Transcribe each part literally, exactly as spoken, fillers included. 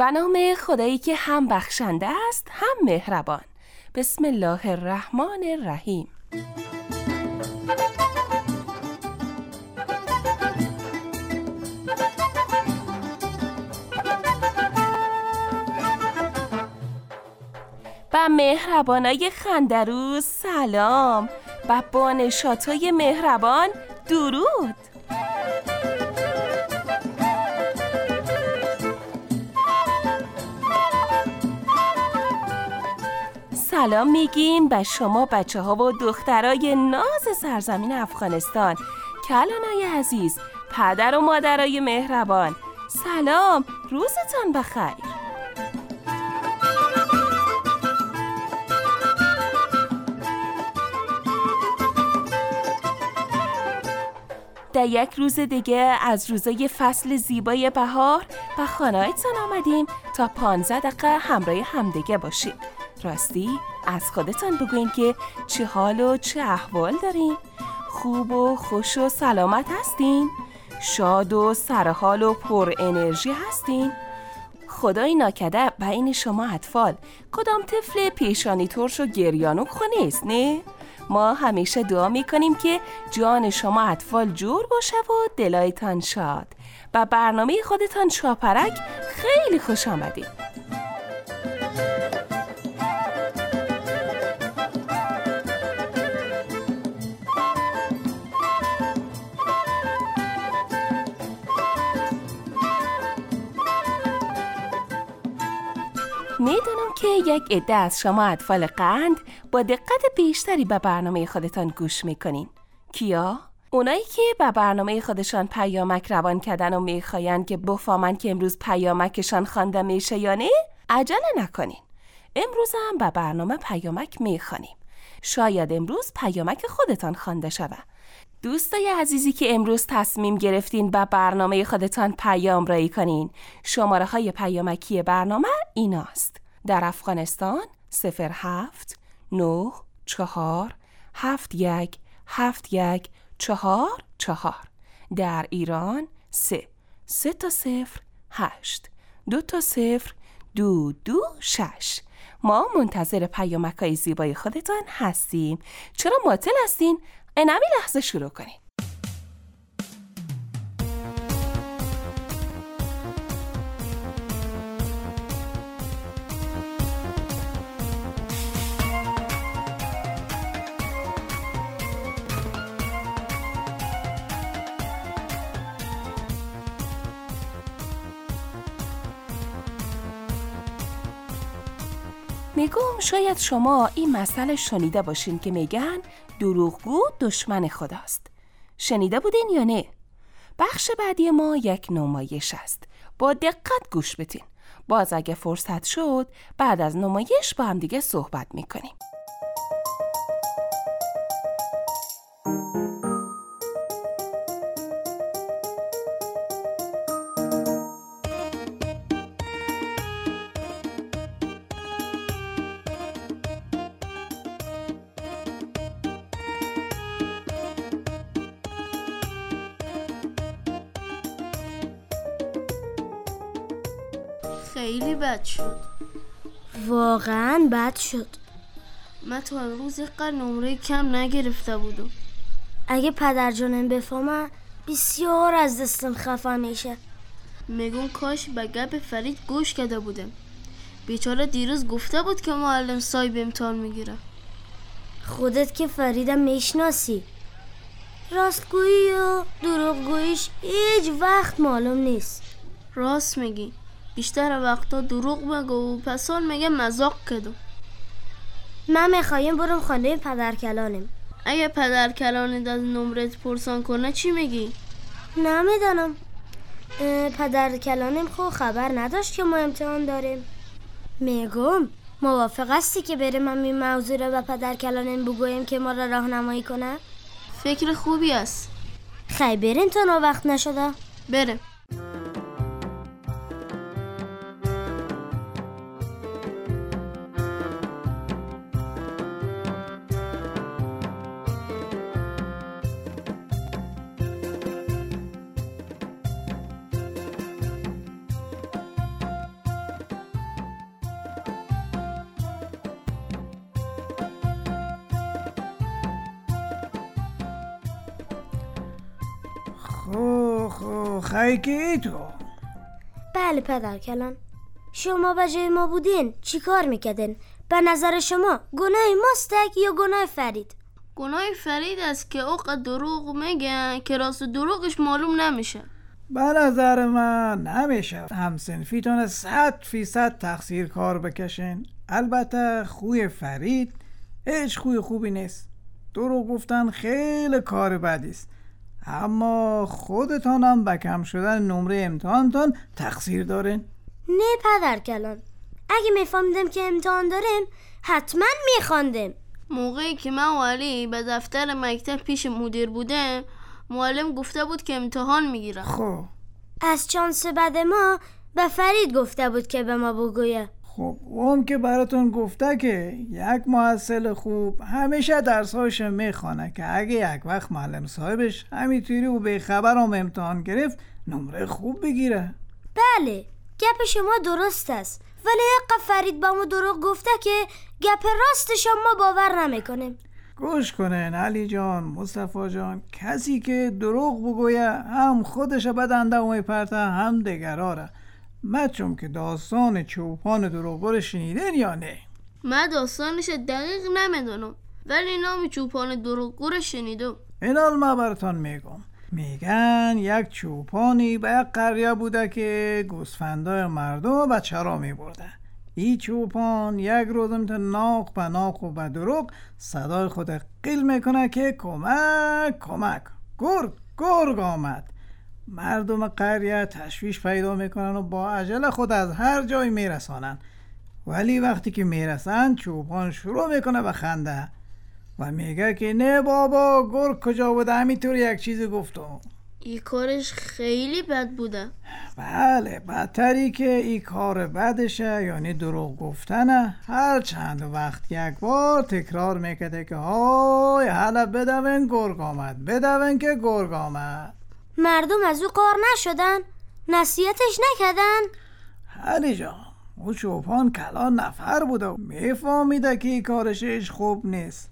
به نام خدایی که هم بخشنده است هم مهربان. بسم الله الرحمن الرحیم. با مهربانای خندرو سلام، با بانشاتای مهربان درود. سلام میگیم به شما بچه ها و دخترای ناز سرزمین افغانستان. کلانای عزیز، پدر و مادرای مهربان، سلام، روزتان بخیر. در یک روز دیگه از روزای فصل زیبای بهار به خانه‌تان آمدیم تا پانزده دقیقه همراه همدیگه باشیم. راستی از خودتان بگوین که چه حال و چه احوال دارین؟ خوب و خوش و سلامت هستین؟ شاد و سرحال و پر انرژی هستین؟ خدای ناکرده بین شما اطفال کدام طفل پیشانی ترش و گریانوک نیست، نه؟ ما همیشه دعا میکنیم که جان شما اطفال جور باشه و دلایتان شاد. با برنامه خودتان چاپرک خیلی خوش آمدید. میدونم که یک عده از شما اطفال قند با دقت بیشتری به برنامه خودتان گوش میکنین. کیا؟ اونایی که به برنامه خودشان پیامک روان کردن و میخواین که بفهمن که امروز پیامکشان خوانده میشه یا نه؟ عجله نکنین. امروز هم به برنامه پیامک میخوانیم. شاید امروز پیامک خودتان خوانده شود. دوستای عزیزی که امروز تصمیم گرفتین به برنامه خودتان پیام رایی کنین، شماره های پیامکی برنامه ایناست: در افغانستان صفر هفت نه چهار هفت یک هفت یک چهار چهار، در ایران سه سه تا صفر هشت دو تا صفر دو دو شش. ما منتظر پیامک های زیبای خودتان هستیم. چرا معطل هستین؟ این همین لحظه شروع کنین. میگم شاید شما این مسئله شنیده باشین که میگن دروغگو دشمن خداست. شنیده بودین یا نه؟ بخش بعدی ما یک نمایش است. با دقت گوش بدین. باز اگه فرصت شد بعد از نمایش با هم دیگه صحبت میکنیم. خیلی بد شد. واقعاً بد شد. من تا امروز اینقدر نمره کم نگرفته بودم. اگه پدر جانم بفهمه بسیار از دستم خفه میشه. میگم کاش به گپ فرید گوش کرده بودم. بیچاره دیروز گفته بود که معلم صاحب امتحان میگیره. خودت که فریدم میشناسی. راستگویی و دروغگوییش هیچ وقت معلوم نیست. راست میگی. بیشتر وقتا دروغ میگه و پسان میگه مذاق کردم. من میخوایم برم خانه پدر کلانم. اگه پدر کلانت از نمرت پرسان کنه چی میگی؟ نمیدانم. پدر کلانم خو خبر نداشت که ما امتحان داریم. میگم موافق هستی که بریم هم این موضوع رو به پدر کلانم بگویم که ما را راهنمایی کنه؟ فکر خوبی است. خیلی بریم تا نا وقت نشده. بریم. خو خو خیکی تو. بله پدر کلان، شما به جای ما بودین چی کار میکردین؟ به نظر شما گناه ماستک یا گناه فرید؟ گناه فرید است که اوقات دروغ میگن که راست دروغش معلوم نمیشه. به نظر من نمیشه همسنفیتون صد فیصد تقصیر کار بکشین. البته خوی فرید هیچ خوی خوبی نیست، دروغ گفتن خیلی کار بدی است، اما خودتان هم به کم شدن نمره امتحانتان تقصیر دارین. نه پدر کلان، اگه میفهمیدم که امتحان داریم حتما میخواندم. موقعی که من و علی به دفتر مکتب پیش مدیر بودم، معلم گفته بود که امتحان میگیره. خب از چانس بد ما به فرید گفته بود که به ما بگویه. خب اون که براتون گفته که یک محصل خوب همیشه درسهاش میخوانه که اگه یک وقت معلم صاحبش همینطوری و بیخبر هم امتحان گرفت نمره خوب بگیره. بله گپ شما درست است، ولی یک فرید با ما دروغ گفته که گپ راستش ما باور نمیکنیم. گوش کنین علی جان، مصطفی جان، کسی که دروغ بگویه هم خودش بدنده و میپرته هم دیگراره. مچم که داستان چوپان دروغگو رو شنیدین یا نه؟ من داستانش دقیق نمیدونم، ولی نام چوپان دروغگو رو شنیدم. اینال ما براتون میگم. میگن یک چوپانی به یک قریه بوده که گوسفندای مردم به چرا میبرده. این چوپان یک روز میتونه ناق به ناق و به دروغ صدای خود قیل میکنه که کمک کمک، گرگ گرگ آمد. مردم قریه تشویش پیدا میکنن و با عجله خود از هر جای میرسانن، ولی وقتی که میرسن چوپان شروع میکنه به خنده و میگه که نه بابا گرگ کجا بوده، همینطور یک چیزی گفتم. این کارش خیلی بد بوده. بله، بدتری که این کار بدشه یعنی دروغ گفتنه. هر چند وقت یک بار تکرار میکرده که های حالا بدون گرگ آمد، بدون که گرگ آمد. مردم از او قار نشدن؟ نصیحتش نکردن؟ علی جان، او چوپان کلان نفر بوده و میفهمیده که این کارش خوب نیست،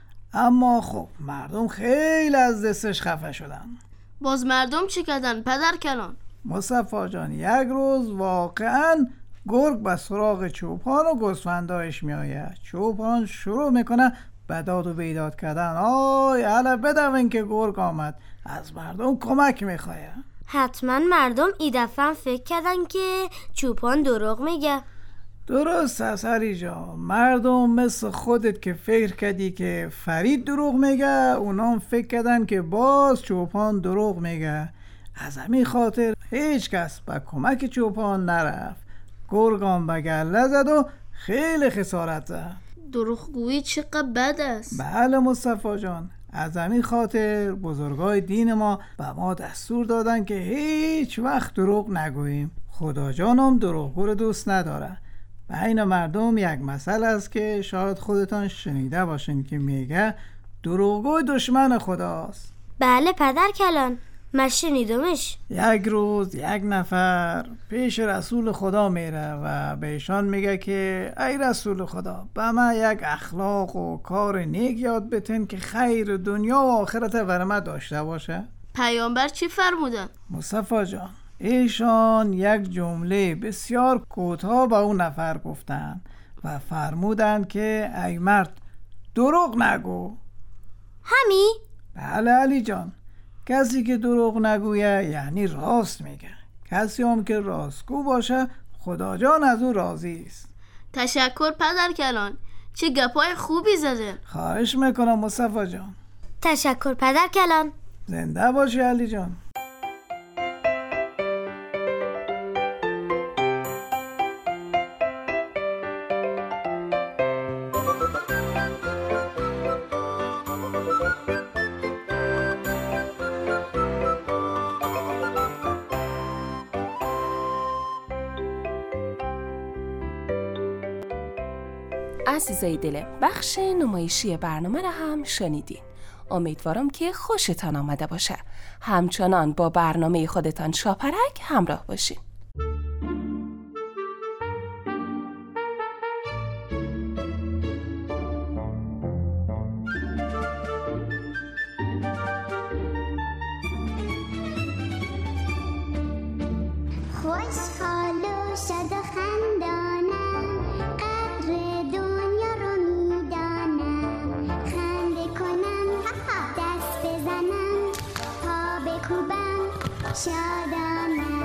اما خب مردم خیلی از دستش خفه شدن. باز مردم چی کردن پدر کلان؟ مصطفی جان، یک روز واقعا گرگ به سراغ چوپان و گوسفندایش میآید. چوپان شروع میکنه به داد و بیداد کردن، آی حالا بدون که گرگ آمد، از مردم کمک میخواه. حتما مردم ای دفعه فکر کردن که چوپان دروغ میگه. درست است علی جان، مردم مثل خودت که فکر کردی که فرید دروغ میگه، اونا فکر کردن که باز چوپان دروغ میگه. از همین خاطر هیچ کس به کمک چوپان نرفت. گرگان به گله زد و خیلی خسارت زد. دروغگویی چقدر بد است. بله مصطفی جان، از همین خاطر بزرگای دین ما به ما دستور دادن که هیچ وقت دروغ نگوییم. خدا جانم دروغگو رو دوست نداره. بین مردم یک مسئله است که شاید خودتان شنیده باشین که میگه دروغگو دشمن خداست. بله پدر کلان، من شنیدمش. یک روز یک نفر پیش رسول خدا میره و به ایشان میگه که ای رسول خدا، به من یک اخلاق و کار نیک یاد بتین که خیر دنیا و آخرت بر من داشته باشه. پیامبر چی فرمودن؟ مصطفی جان، ایشان یک جمله بسیار کوتاه به اون نفر گفتن و فرمودن که ای مرد دروغ نگو. همی؟ بله علی جان، کسی که دروغ نگویه یعنی راست میگه. کسی هم که راستگو باشه خدا جان از او راضی است. تشکر پدر کلان، چه گپای خوبی زده. خواهش میکنم مصطفی جان. تشکر پدر کلان. زنده باشی علی جان. عزیزای دلم، بخش نمایشی برنامه را هم شنیدین. امیدوارم که خوشتان آمده باشه. همچنان با برنامه خودتان شاپرک همراه باشین. خوشحال و شاد و خندانم، قدر دنیا رو میدانم. خنده کنم، دست بزنم، پا بکوبم، شادانم.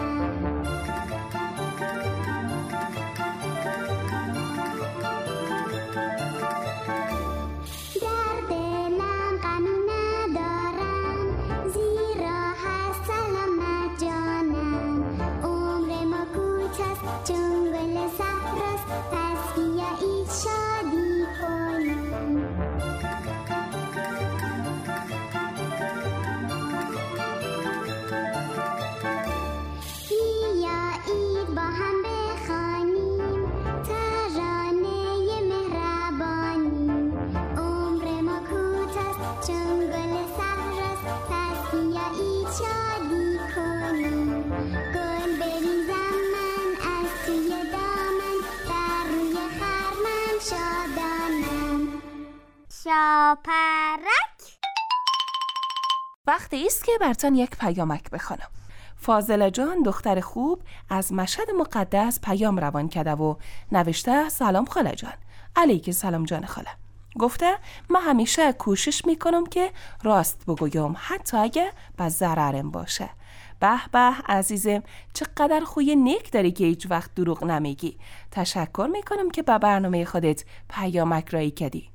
شاپرک. وقتی است که براتون یک پیامک بخوانم. فاضله جان دختر خوب از مشهد مقدس پیام روان کرده و نوشته سلام خاله جان. علیک سلام جان خاله. گفته من همیشه کوشش میکنم که راست بگویم حتی اگه به ضررم باشه. به به عزیزم، چقدر خوی نیک داری که هیچ وقت دروغ نمیگی. تشکر میکنم که به برنامه خودت پیامک رایی کردی.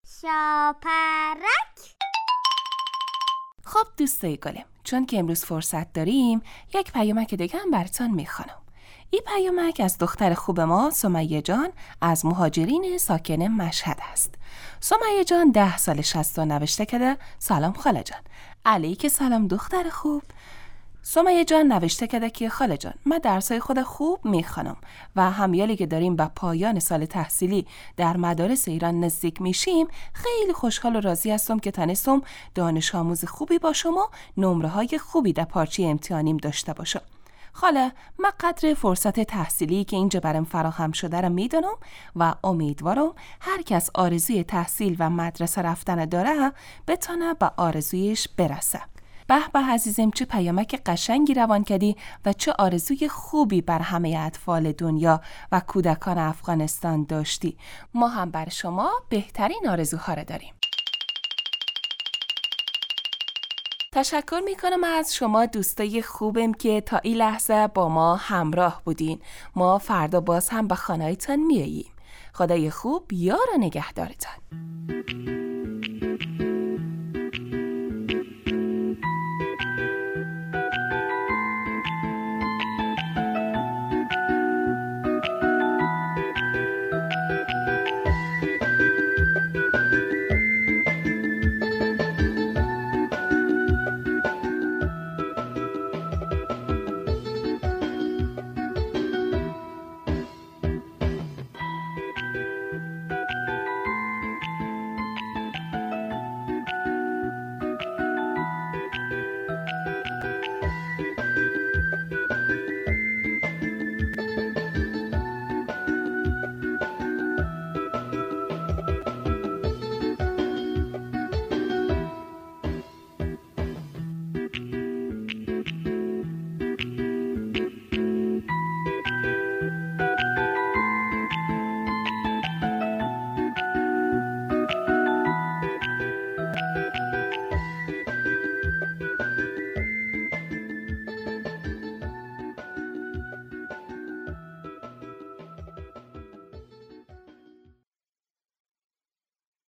شاپرک. خب دوستای گلم، چون که امروز فرصت داریم یک پیامک دیگه هم براتون میخوانم. این پیامک از دختر خوب ما سمیه جان از مهاجرین ساکن مشهد است. سمیه جان ده سالش هست و نوشته کرده سلام خاله جان. علیک سلام دختر خوب. سمیه جان نوشته کرده که خاله جان من درسای خود خوب میخوانم و همیالی که داریم به پایان سال تحصیلی در مدارس ایران نزدیک میشیم خیلی خوشحال و راضی هستم که تانستم دانش آموز خوبی باشم و نمره های خوبی در پارچه امتحانیم داشته باشم. خاله من قدر فرصت تحصیلی که اینجا برام فراهم شده را میدونم و امیدوارم هر کس آرزوی تحصیل و مدرسه رفتن داره بتونه به آرزویش برسه. به به عزیزم، چه پیامک قشنگی روان کردی و چه آرزوی خوبی بر همه اطفال دنیا و کودکان افغانستان داشتی. ما هم بر شما بهترین آرزوها را داریم. تشکر میکنم از شما دوستای خوبم که تا این لحظه با ما همراه بودین. ما فردا باز هم به خانه‌تان میاییم. خدای خوب یار و نگهدارتان.